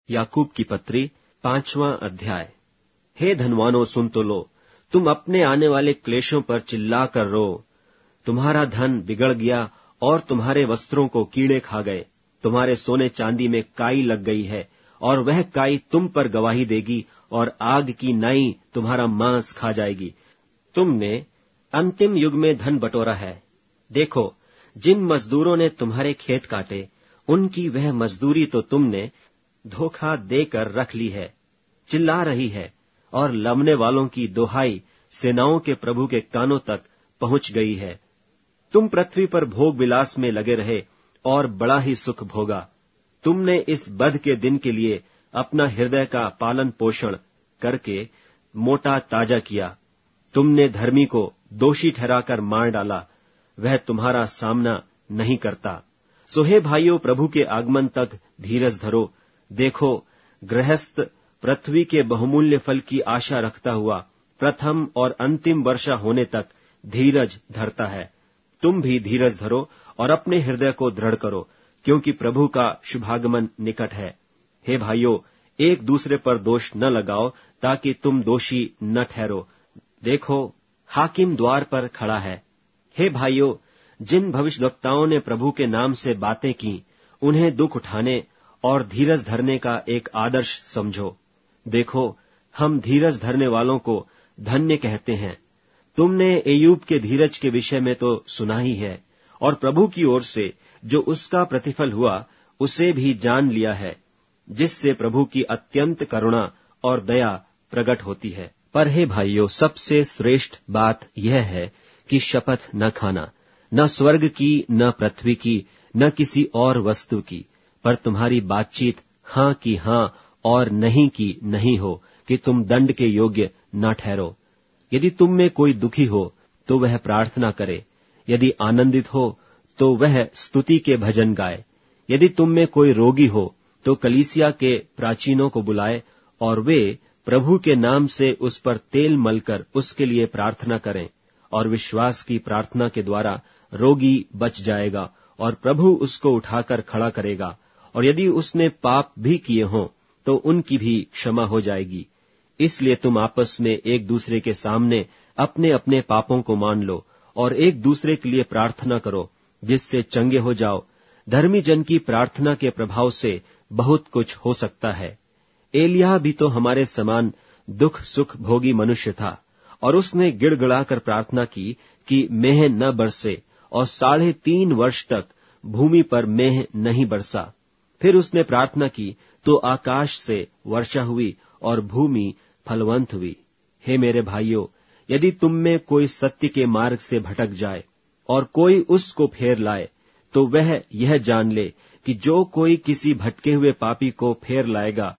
याकूब की पत्री 5वां अध्याय। हे धनवानों, सुन तो लो, तुम अपने आने वाले क्लेशों पर चिल्ला कर रो। तुम्हारा धन बिगड़ गया और तुम्हारे वस्त्रों को कीड़े खा गए। तुम्हारे सोने चांदी में काई लग गई है और वह काई तुम पर गवाही देगी और आग की नाई तुम्हारा मांस खा जाएगी। तुमने अंतिम युग में धन बटोरा है। देखो, जिन मजदूरों ने तुम्हारे खेत काटे, उनकी वह मजदूरी तो तुमने धोखा देकर रख ली है। चिल्ला रही है और लवने वालों की दोहाई सेनाओं के प्रभु के कानों तक पहुंच गई है। तुम पृथ्वी पर भोग विलास में लगे रहे और बड़ा ही सुख भोगा। तुमने इस बध के दिन के लिए अपना हृदय का पालन पोषण करके मोटा ताजा किया। तुमने धर्मी को दोषी ठहराकर मार डाला, वह तुम्हारा सामना नहीं करता। सो हे भाइयों, प्रभु के आगमन तक धीरज धरो। देखो, गृहस्थ पृथ्वी के बहुमूल्य फल की आशा रखता हुआ प्रथम और अंतिम वर्षा होने तक धीरज धरता है। तुम भी धीरज धरो और अपने हृदय को दृढ़ करो, क्योंकि प्रभु का शुभागमन निकट है। हे भाइयों, एक दूसरे पर दोष न लगाओ, ताकि तुम दोषी न ठहरो। देखो, हाकिम द्वार पर खड़ा है। हे भाइयों, जिन भविष्यद्वक्ताओं ने प्रभु के नाम से बातें की, उन्हें दुख उठाने और धीरज धरने का एक आदर्श समझो। देखो, हम धीरज धरने वालों को धन्य कहते हैं। तुमने एयूब के धीरज के विषय में तो सुना ही है, और प्रभु की ओर से जो उसका प्रतिफल हुआ, उसे भी जान लिया है, जिससे प्रभु की अत्यंत करुणा और दया प्रकट होती है। पर हे भाइयों, सबसे श्रेष्ठ बात यह है कि शपथ न खाना, न स्वर्ग की, न पृथ्वी की, न किसी और वस्तु की, पर तुम्हारी बातचीत हां की हां और नहीं की नहीं हो, कि तुम दंड के योग्य न ठहरो। यदि तुम में कोई दुखी हो तो वह प्रार्थना करे, यदि आनंदित हो तो वह स्तुति के भजन गाए। यदि तुम में कोई रोगी हो तो कलीसिया के प्राचीनों को बुलाए और वे प्रभु के नाम से उस पर तेल मलकर उसके लिए प्रार्थना करें, और विश्वास की प्रार्थना के द्वारा रोगी बच जाएगा और प्रभु उसको उठाकर खड़ा करेगा। और यदि उसने पाप भी किए हों तो उनकी भी क्षमा हो जाएगी। इसलिए तुम आपस में एक दूसरे के सामने अपने अपने पापों को मान लो और एक दूसरे के लिए प्रार्थना करो, जिससे चंगे हो जाओ। धर्मी जन की प्रार्थना के प्रभाव से बहुत कुछ हो सकता है। एलिय्याह भी तो हमारे समान दुख सुख भोगी मनुष्य था, और उसने गिड़गिड़ाकर प्रार्थना की कि मेंह न बरसे, और 3.5 वर्ष तक भूमि पर मेंह नहीं बरसा। फिर उसने प्रार्थना की तो आकाश से वर्षा हुई और भूमि फलवंत हुई। हे मेरे भाइयों, यदि तुम में कोई सत्य के मार्ग से भटक जाए और कोई उसको फेर लाए, तो वह यह जान ले कि जो कोई किसी भटके हुए पापी को फेर लाएगा,